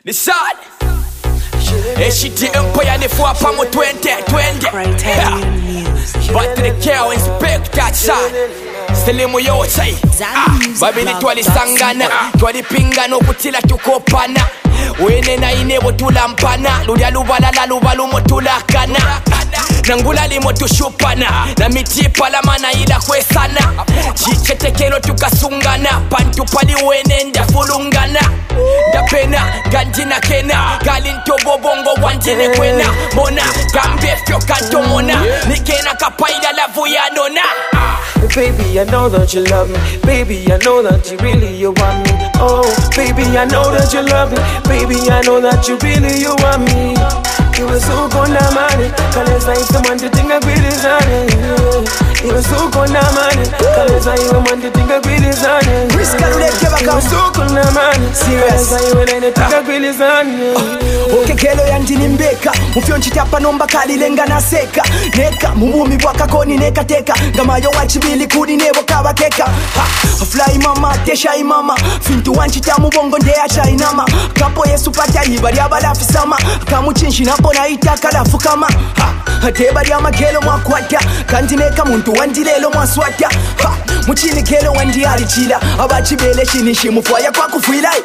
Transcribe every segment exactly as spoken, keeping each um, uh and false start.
The sun. Et she didn't pay any for a twenty twenty. But to the cow inspect that son. Still in my outside. Baby, ni twali sangana. Twali pingano kutila tukopana. Wene na inebo tulampana. Ludia lubala la lubalu motulakana. Nangula limo tushupana. Na mitipa la mana ila kwesana. Chichete kelo tukasungana. Pantu pali wene nda fulungana. Da pena, gantina kena. Galinto bobongo wantine kwena. Mona, gambe fyo kanto mona. Nikena kapaida la vuya nona. Baby, I know that you love me. Baby, I know that you really you want me. Oh, baby, I know that you love me. Baby, I know that you really you want me. You were so gonna money, cause I someone to think I really honey. You were so gonna money, cause I someone to think I really honey. You were so gonna money, serious. I when I think I really honey. Okay, kelo yandini mbeka. Mufyo nchitapa nomba kali lenga na seka. Neka, mumumi waka koni neka teka. Gama yo wachibili kudi nebo kawa keka. Fly mama, tesha imama. Fintu wanchita mubongo ndea cha inama. Kapo yesu pata hibari abala fisama. Kamu chinshi napo na itaka la fukama. Tebari ama kelo mwakwata. Kantineka muntu wandilelo mwaswata. Muchini kelo wandi alichila. Abachibele chinishi mufwaya kwa kufuilai.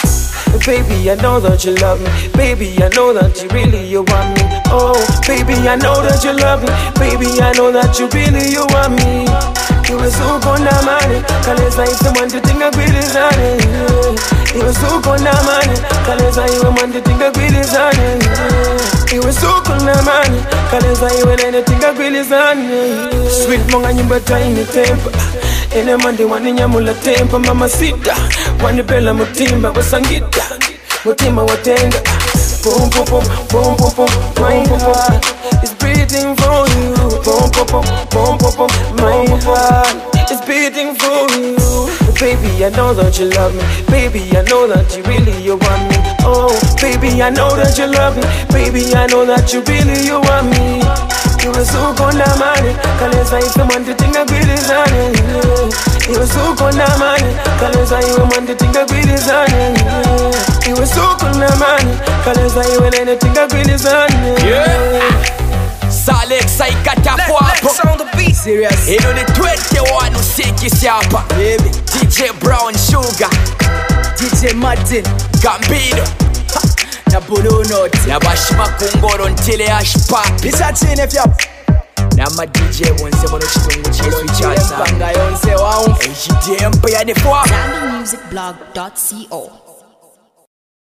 Baby, I know that you love me. Baby, I know that you really you want me. Oh, baby, I know that you love me. Baby, I know that you really you want me. You were so gonna money, cause I someone to think I really honey. You were so gonna money, cause I someone to think I really honey. You were so gonna money, cause I when I think I really honey. Sweet monga nyumba tiny temper. Ene mande wani nyamula tempa mama sita. Wani bela mutimba wasangita. Mutima watenga. Boom boom boom boom boom boom. My heart is beating for you. Boom boom boom boom boom boom. My heart is beating for you. Baby, I know that you love me. Baby, I know that you really you want me. Oh, baby, I know that you love me. Baby, I know that you really you want me. You were so gonna money, cause I someone to think I really honey. You were so gonna money, cause I someone to think I really honey. You were so gonna money, cause I when I think I really honey. Yeah. Salex I got a pop on the beat. Serious. You know the twenty-one who sick is yapa. Baby. D J Brown Sugar. D J Martin. Gambino. Na bulu noti. Na bashima kungoro ntile ashpa. Pisa chine fyap. Na ma D J onse mono chitungu chesu chaza. Mpanga yonse waum. H D M pa ya de fwa. Zambi music blog dot co